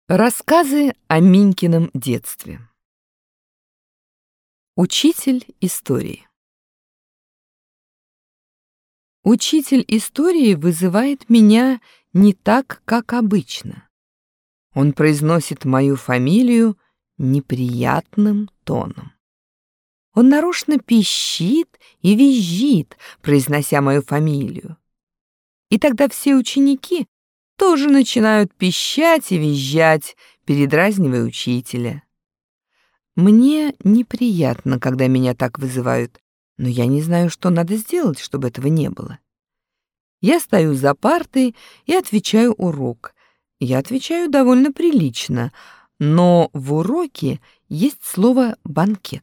Рассказы о Минькином детстве. Учитель истории. Учитель истории вызывает меня не так, как обычно. Он произносит мою фамилию неприятным тоном. Он нарочно пищит и визжит, произнося мою фамилию. И тогда все ученики тоже начинают пищать и визжать, передразнивая учителя. Мне неприятно, когда меня так вызывают, но я не знаю, что надо сделать, чтобы этого не было. Я стою за партой и отвечаю урок. Я отвечаю довольно прилично, но в уроке есть слово «банкет».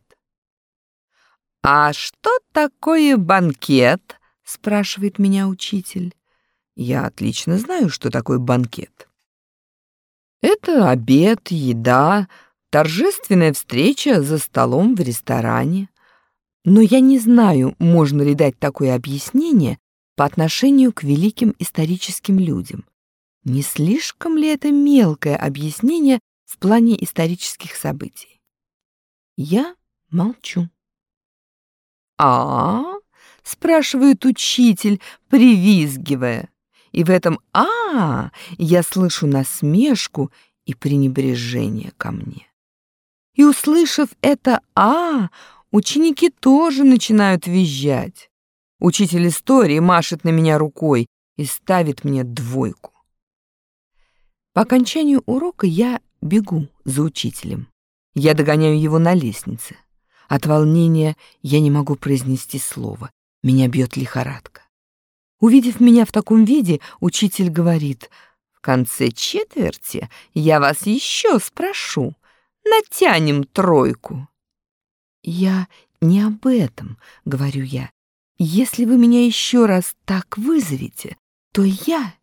«А что такое банкет?» — спрашивает меня учитель. Я отлично знаю, что такое банкет. Это обед, еда, торжественная встреча за столом в ресторане. Но я не знаю, можно ли дать такое объяснение по отношению к великим историческим людям. Не слишком ли это мелкое объяснение в плане исторических событий? Я молчу. «А-а-а?» — спрашивает учитель, привизгивая. И в этом я слышу насмешку и пренебрежение ко мне. И, услышав это ученики тоже начинают визжать. Учитель истории машет на меня рукой и ставит мне 2. По окончанию урока я бегу за учителем. Я догоняю его на лестнице. От волнения я не могу произнести слово. Меня бьет лихорадка. Увидев меня в таком виде, учитель говорит: «В конце четверти я вас еще спрошу. Натянем 3». «Я не об этом, — говорю я. Если вы меня еще раз так вызовете, то я...»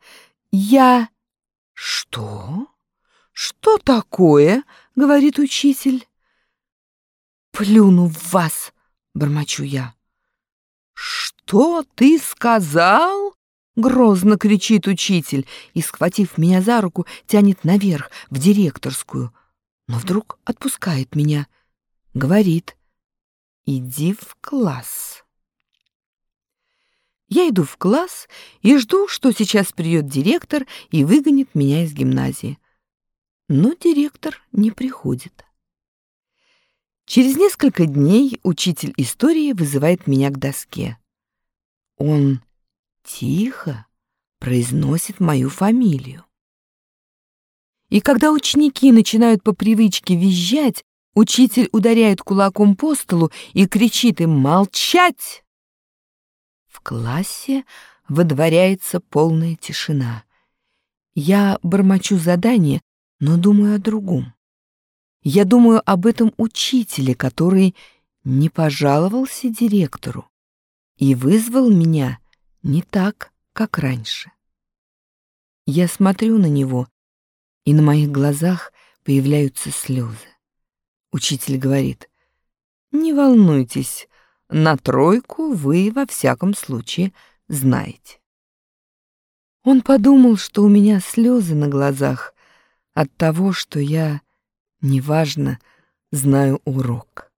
«Что? Что такое?» — говорит учитель. «Плюну в вас!» — бормочу я. «Что ты сказал?» — грозно кричит учитель и, схватив меня за руку, тянет наверх, в директорскую. Но вдруг отпускает меня. Говорит: «Иди в класс». Я иду в класс и жду, что сейчас придет директор и выгонит меня из гимназии. Но директор не приходит. Через несколько дней учитель истории вызывает меня к доске. Он тихо произносит мою фамилию. И когда ученики начинают по привычке визжать, учитель ударяет кулаком по столу и кричит им «молчать!». В классе водворяется полная тишина. Я бормочу задание, но думаю о другом. Я думаю об этом учителе, который не пожаловался директору и вызвал меня не так, как раньше. Я смотрю на него, и на моих глазах появляются слезы. Учитель говорит: «Не волнуйтесь, на 3 вы во всяком случае знаете». Он подумал, что у меня слезы на глазах от того, что я неважно знаю урок.